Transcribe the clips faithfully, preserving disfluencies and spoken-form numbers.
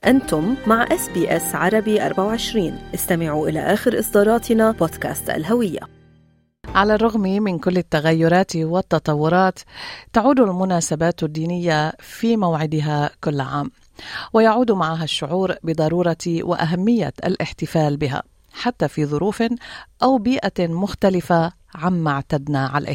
أنتم مع إس بي إس عربي أربعة وعشرين. استمعوا إلى آخر إصداراتنا بودكاست الهوية. على الرغم من كل التغيرات والتطورات، تعود المناسبات الدينية في موعدها كل عام، ويعود معها الشعور بضرورة وأهمية الاحتفال بها حتى في ظروف أو بيئة مختلفة عما اعتدنا عليه.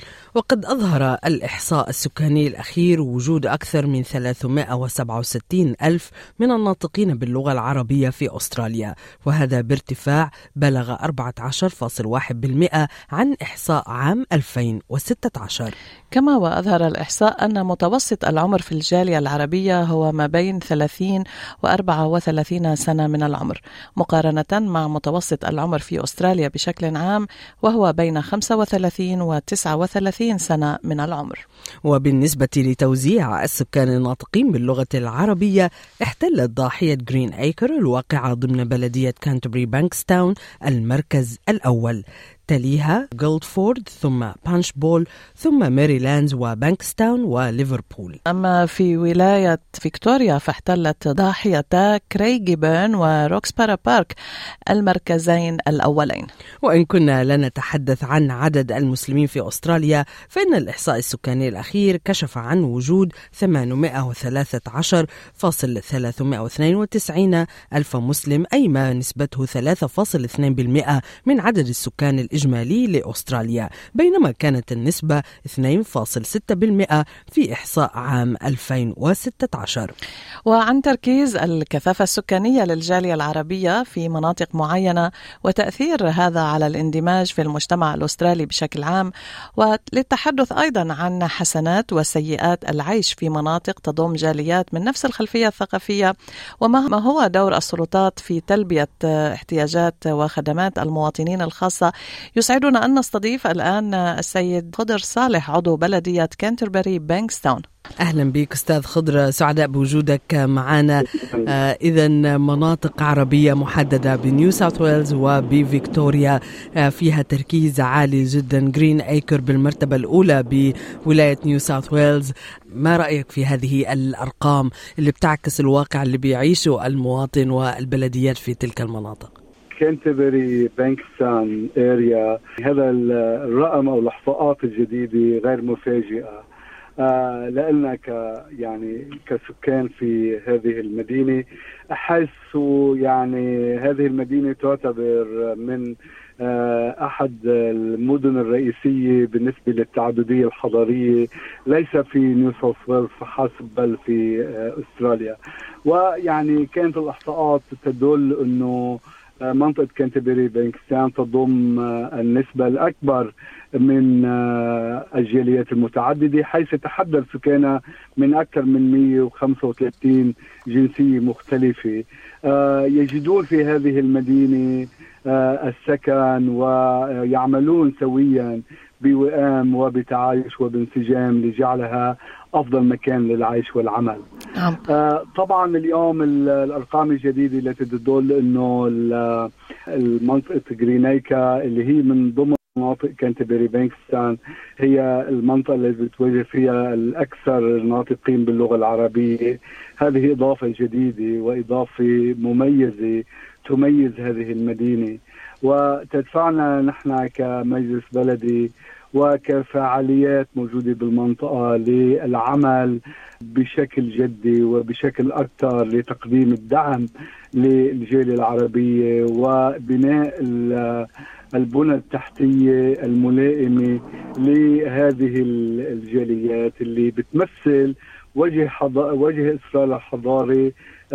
وقد أظهر الإحصاء السكاني الأخير وجود أكثر من ثلاثمائة وسبعة وستين ألف من الناطقين باللغة العربية في أستراليا، وهذا بارتفاع بلغ أربعة عشر فاصلة واحد بالمئة عن إحصاء عام ألفين وستة عشر. كما وأظهر الإحصاء أن متوسط العمر في الجالية العربية هو ما بين ثلاثين وأربعة وثلاثين سنة من العمر، مقارنة مع متوسط العمر في أستراليا بشكل عام وهو بين خمسة وثلاثين وتسعة وثلاثين سنة من العمر. وبالنسبة لتوزيع السكان الناطقين باللغة العربية، احتلت ضاحية جرين أيكر الواقعة ضمن بلدية كانتربري بانكستاون المركز الأول، تليها غولدفورد ثم بانشبول ثم ميريلاندز وبانكستاون وليفربول. أما في ولاية فيكتوريا فاحتلت ضاحية كريغيبيرن وروكسبارا بارك المركزين الأولين. وإن كنا لا نتحدث عن عدد المسلمين في أستراليا، فإن الإحصاء السكاني الأخير كشف عن وجود ثمانمائة وثلاثة عشر فاصلة ثلاثمائة واثنين وتسعين ألف مسلم، أي ما نسبته ثلاثة فاصلة اثنين بالمئة من عدد السكان الإجمالي لأستراليا، بينما كانت النسبة اثنين فاصلة ستة بالمئة في إحصاء عام ألفين وستة عشر. وعن تركيز الكثافة السكانية للجالية العربية في مناطق معينة وتأثير هذا على الاندماج في المجتمع الأسترالي بشكل عام، وللتحدث أيضا عن حسنات وسيئات العيش في مناطق تضم جاليات من نفس الخلفية الثقافية، وما هو دور السلطات في تلبية احتياجات وخدمات المواطنين الخاصة. يسعدنا أن نستضيف الآن السيد خضر صالح، عضو بلدية كانتربري بانكستاون. أهلا بك أستاذ خضر، سعداء بوجودك معنا. آه إذن مناطق عربية محددة بنيو ساوث ويلز وبفيكتوريا آه فيها تركيز عالي جدا، جرين أيكر بالمرتبة الأولى بولاية نيو ساوث ويلز. ما رأيك في هذه الأرقام اللي بتعكس الواقع اللي بيعيشه المواطن والبلديات في تلك المناطق؟ كانتربري بانكستاون اريا، هذا الرقم او الاحصاءات الجديده غير مفاجئه آه لأنك يعني كسكان في هذه المدينه، حيث يعني هذه المدينه تعتبر من آه احد المدن الرئيسيه بالنسبه للتعدديه الحضاريه، ليس في نيو ساوث ويلز فحسب بل في آه استراليا. ويعني كانت الاحصاءات تدل انه منطقة كانتربري بانكستاون تضم النسبة الأكبر من الجاليات المتعددة، حيث يتحدث سكانها من أكثر من مئة وخمسة وثلاثين جنسية مختلفة، يجدون في هذه المدينة السكن ويعملون سويا بوئام وبتعايش وبانسجام لجعلها أفضل مكان للعيش والعمل. آه طبعا اليوم الأرقام الجديدة التي تدل أنه المنطقة جرينيكا اللي هي من ضمن مناطق كانتربري بانكستاون هي المنطقة التي بتواجه فيها الأكثر ناطقين باللغة العربية. هذه إضافة جديدة وإضافة مميزة تميز هذه المدينة، وتدفعنا نحن كمجلس بلدي وكفعاليات موجودة بالمنطقة للعمل بشكل جدي وبشكل أكثر لتقديم الدعم للجالية العربية وبناء البنى التحتية الملائمة لهذه الجاليات اللي بتمثل وجه حض... وجه إسرائيل الحضاري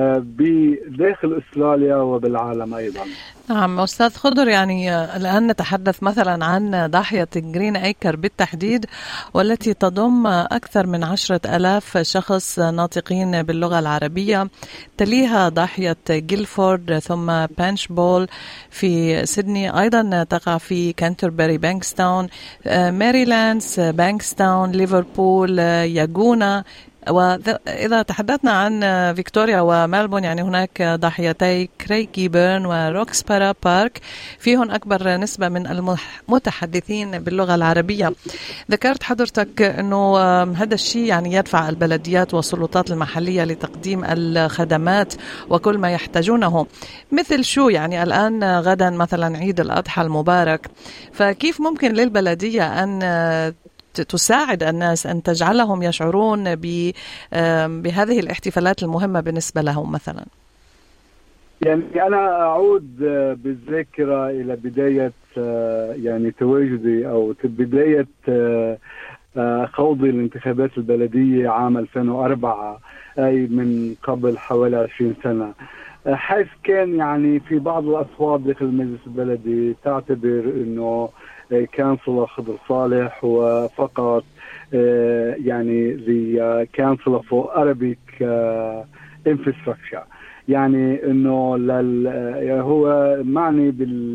بداخل أستراليا وبالعالم أيضا. نعم أستاذ خضر، يعني الآن نتحدث مثلا عن ضاحية جرين أيكر بالتحديد، والتي تضم أكثر من عشرة ألاف شخص ناطقين باللغة العربية، تليها ضاحية جيلفورد ثم بانشبول في سيدني، أيضا تقع في كانتربري بانكستاون، ميريلاندز بانكستاون، ليفربول، ياغونا، وإذا تحدثنا عن فيكتوريا وملبون، يعني هناك ضاحيتي كريكي بيرن وروكسبارا بارك فيهن أكبر نسبة من المتحدثين باللغة العربية. ذكرت حضرتك أنه هذا الشيء يعني يدفع البلديات والسلطات المحلية لتقديم الخدمات وكل ما يحتاجونه، مثل شو يعني الآن غدا مثلا عيد الأضحى المبارك، فكيف ممكن للبلدية أن تساعد الناس أن تجعلهم يشعرون بهذه الاحتفالات المهمة بالنسبة لهم مثلا؟ يعني أنا أعود بالذاكرة إلى بداية يعني تواجدي أو بداية خوضي الانتخابات البلدية عام ألفين وأربعة، أي من قبل حوالي عشرين سنة، حيث كان يعني في بعض الأصوات داخل المجلس البلدي تعتبر أنه كانسلر خضر صالح وفقط يعني the council for Arabic infrastructure، يعني انه لل هو معني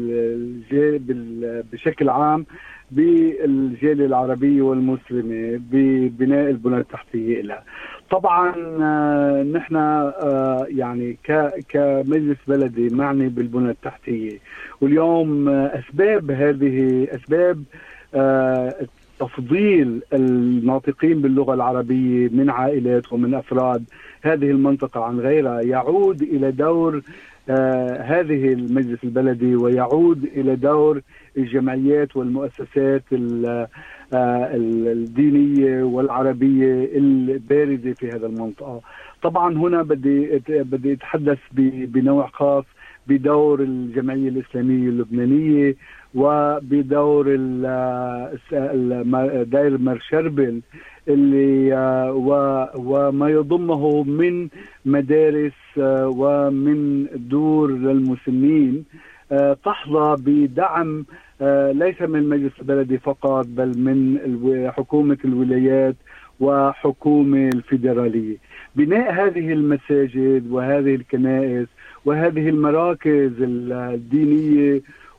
بال بشكل عام بالجالية العربية والمسلمة ببناء البنى التحتية لها. طبعا نحن يعني كمجلس بلدي معني بالبنى التحتية، واليوم أسباب هذه أسباب تفضيل الناطقين باللغة العربية من عائلات ومن أفراد هذه المنطقة عن غيرها يعود إلى دور آه هذه المجلس البلدي، ويعود إلى دور الجمعيات والمؤسسات آه الدينية والعربية البارزة في هذا المنطقة. طبعا هنا بدي بدي أتحدث بنوع خاص بدور الجمعية الإسلامية اللبنانية وبدور داير مرشربل اللي وما يضمه من مدارس ومن دور للمسنين تحظى بدعم ليس من المجلس البلدي فقط بل من حكومة الولايات وحكومة الفيدرالية. بناء هذه المساجد وهذه الكنائس وهذه المراكز الدينية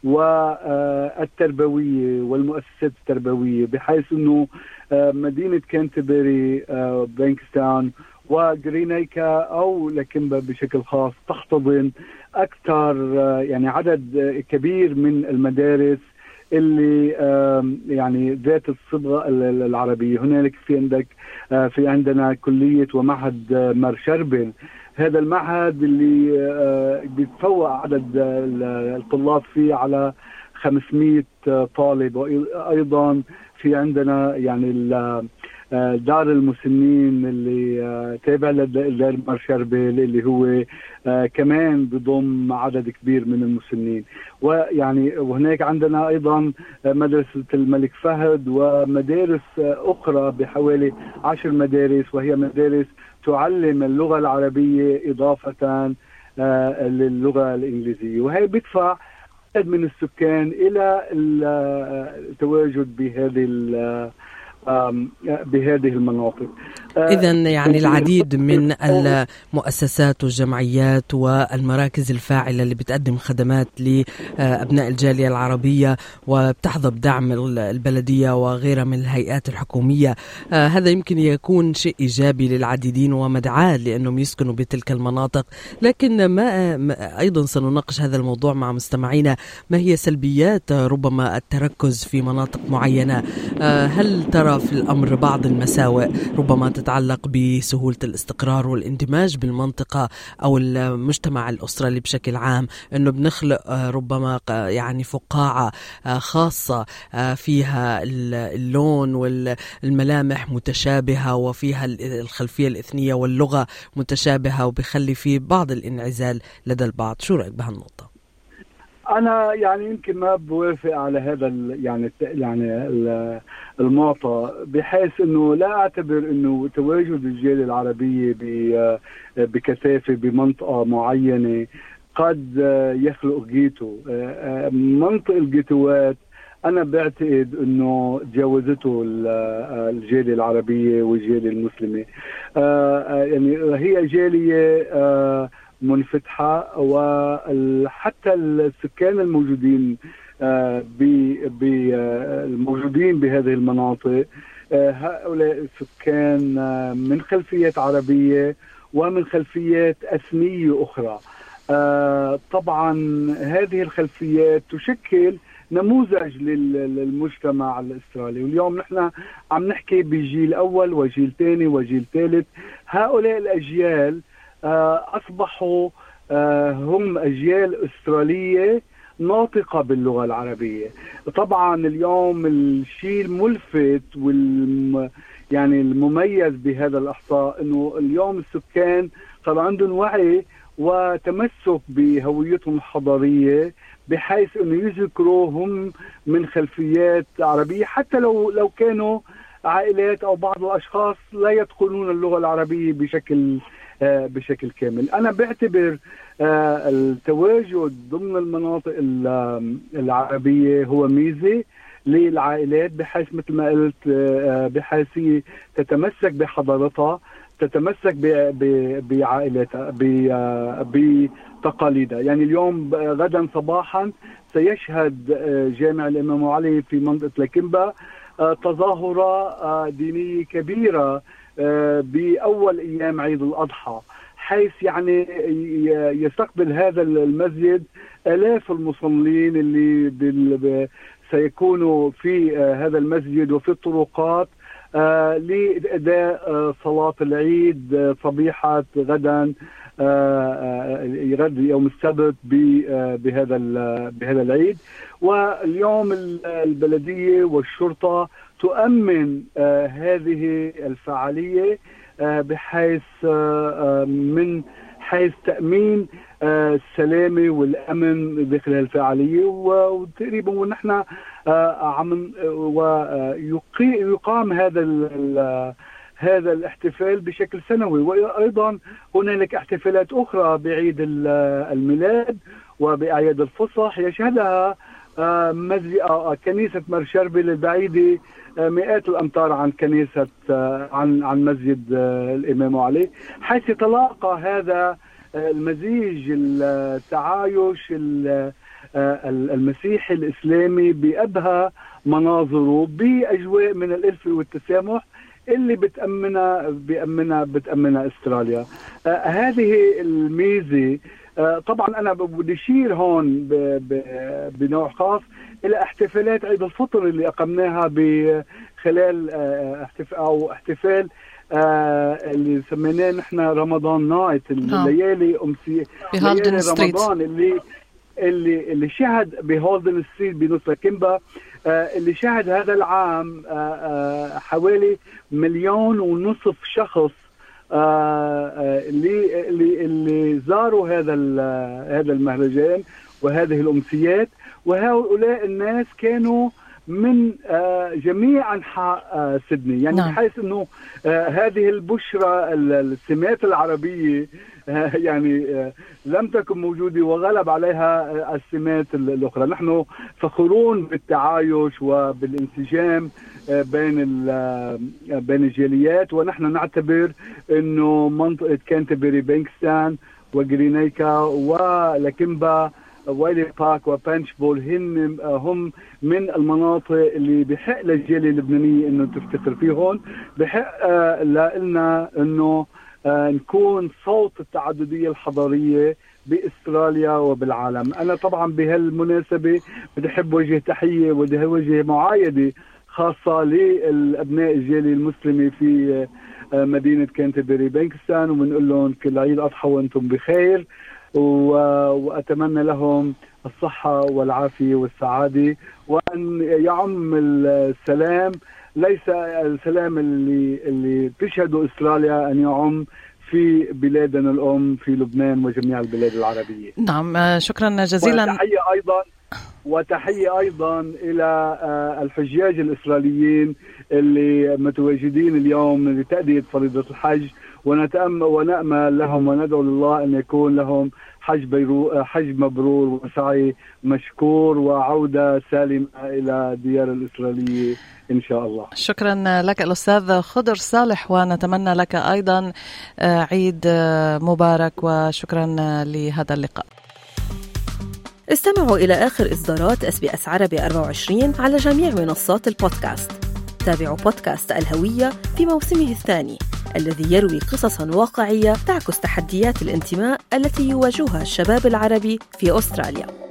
والتربوية والمؤسسات التربوية، بحيث أنه مدينة كانتربري بانكستاون وغرينيكا أو لكنبا بشكل خاص تحتضن أكثر يعني عدد كبير من المدارس اللي يعني ذات الصبغة العربية. هنالك في عندك في عندنا كلية ومعهد مرشربل، هذا المعهد اللي بيتفوق عدد الطلاب فيه على خمسمائة طالب، وأيضا في عندنا يعني دار المسنين اللي تابع لدار مرشربل اللي هو كمان بضم عدد كبير من المسنين. ويعني وهناك عندنا أيضا مدرسة الملك فهد ومدارس أخرى بحوالي عشر مدارس، وهي مدارس تعلم اللغة العربية إضافة للغة الإنجليزية، وهي بيدفع عدد من السكان إلى التواجد بهذه بهذه المناطق. إذن يعني العديد من المؤسسات والجمعيات والمراكز الفاعلة اللي بتقدم خدمات لأبناء الجالية العربية وبتحظى بدعم البلدية وغيرها من الهيئات الحكومية، هذا يمكن يكون شيء إيجابي للعديدين ومدعاة لأنهم يسكنوا بتلك المناطق. لكن ما أيضا سنناقش هذا الموضوع مع مستمعينا، ما هي سلبيات ربما التركز في مناطق معينة؟ هل ترى في الأمر بعض المساوئ ربما تتعلق بسهولة الاستقرار والاندماج بالمنطقة أو المجتمع الأسترالي بشكل عام، أنه بنخلق ربما يعني فقاعة خاصة فيها اللون والملامح متشابهة وفيها الخلفية الإثنية واللغة متشابهة وبيخلي فيه بعض الانعزال لدى البعض؟ شو رأيك بهالنقطة؟ أنا يعني يمكن ما بوافق على هذا يعني يعني المعطى، بحيث إنه لا أعتبر إنه تواجد الجالية العربية بكثافة بمنطقة معينة قد يخلق جيتو. منطق الجيتوات أنا بعتقد إنه تجاوزته الجالية العربية والجالية المسلمة. يعني هي جالية منفتحة، وحتى السكان الموجودين الموجودين بهذه المناطق هؤلاء السكان من خلفيات عربية ومن خلفيات أثنية أخرى. طبعا هذه الخلفيات تشكل نموذج للمجتمع الأسترالي، واليوم نحن عم نحكي بجيل أول وجيل ثاني وجيل ثالث. هؤلاء الأجيال أصبحوا هم أجيال أسترالية ناطقة باللغة العربية. طبعا اليوم الشيء الملفت والم يعني المميز بهذا الإحصاء إنه اليوم السكان صار عندهم وعي وتمسك بهويتهم الحضارية، بحيث إنه يذكروا هم من خلفيات عربية، حتى لو لو كانوا عائلات أو بعض الأشخاص لا يدخلون اللغة العربية بشكل آه بشكل كامل. أنا بعتبر آه التواجد ضمن المناطق العربية هو ميزة للعائلات، بحيث مثل ما قلت آه بحيث تتمسك بحضارتها، تتمسك بعائلاتها بتقاليدها. يعني اليوم غدا صباحا سيشهد جامع الإمام علي في منطقة لاكمبا تظاهرة دينية كبيرة بأول أيام عيد الأضحى، حيث يعني يستقبل هذا المسجد آلاف المصلين اللي سيكونوا في هذا المسجد وفي الطرقات آه لأداء آه صلاة العيد آه صبيحة غدا آه غد يوم السبت بهذا بهذا العيد. واليوم البلدية والشرطة تؤمن آه هذه الفعالية آه بحيث آه من حيث تأمين آه السلامة والأمن داخل الفعالية. وتقريبا ونحن آه عم ويقام هذا هذا الاحتفال بشكل سنوي. وأيضا هنالك احتفالات أخرى بعيد الميلاد وبأعياد الفصح يشهدها آه مزي... آه كنيسة مرشربل البعيدة آه مئات الأمتار عن كنيسة آه عن عن مسجد آه الإمام علي، حيث يتلاقى هذا آه المزيج التعايش المسيحي الإسلامي بأبهى مناظره بأجواء من الألفة والتسامح اللي بتأمنها بأمنها بتأمنها استراليا. آه هذه الميزة. آه طبعا أنا بدي أشير هون بنوع خاص إلى احتفالات عيد الفطر اللي أقمناها بخلال آه احتفال أو احتفال آه اللي سميناه نحن رمضان نايت، الليالي أمسية ليالي رمضان اللي اللي اللي شهد بهولدن ستريت بنص لاكمبا، آه اللي شهد هذا العام آه آه حوالي مليون ونصف شخص آه آه اللي اللي اللي زاروا هذا هذا المهرجان وهذه الأمسيات. وهؤلاء الناس كانوا من آه جميع أنحاء آه سيدني، يعني نعم. بحيث أنه آه هذه البشرة السمات العربية آه يعني آه لم تكن موجودة وغلب عليها آه السمات الأخرى. نحن فخورون بالتعايش وبالانسجام آه بين آه بين الجاليات، ونحن نعتبر أنه منطقة كانتربري بانكستان وغرينيكا ولاكمبا وايلي بارك وبانشبول هن هم من المناطق اللي بحق للجالية اللبنانية انه تفتخر فيهم، بحق لنا انه نكون صوت التعددية الحضارية باستراليا وبالعالم. انا طبعا بهالمناسبة بدي احب وجه تحية وبدي وجه معايدة خاصة للابناء الجالية المسلمة في مدينة كانتربري بانكستان، وبنقول لهم كل عيد اضحى وانتم بخير، وأتمنى لهم الصحة والعافية والسعادة، وأن يعم السلام، ليس السلام اللي اللي تشهده استراليا، أن يعم في بلادنا الأم في لبنان وجميع البلاد العربية. نعم، شكرا جزيلا. وتحية أيضا وتحية أيضا إلى الحجاج الإسرائيليين اللي متواجدين اليوم لتأدية فريضة الحج، ونتأمل ونأمل لهم وندعو لله أن يكون لهم حج بيرو حج مبرور وسعي مشكور وعودة سالمة إلى ديار الإسرائيلية إن شاء الله. شكرا لك الأستاذ خضر صالح، ونتمنى لك أيضا عيد مبارك، وشكرا لهذا اللقاء. استمعوا إلى آخر إصدارات إس بي إس عربي أربعة وعشرين على جميع منصات البودكاست. تابعوا بودكاست الهوية في موسمه الثاني الذي يروي قصصاً واقعية تعكس تحديات الانتماء التي يواجهها الشباب العربي في أستراليا.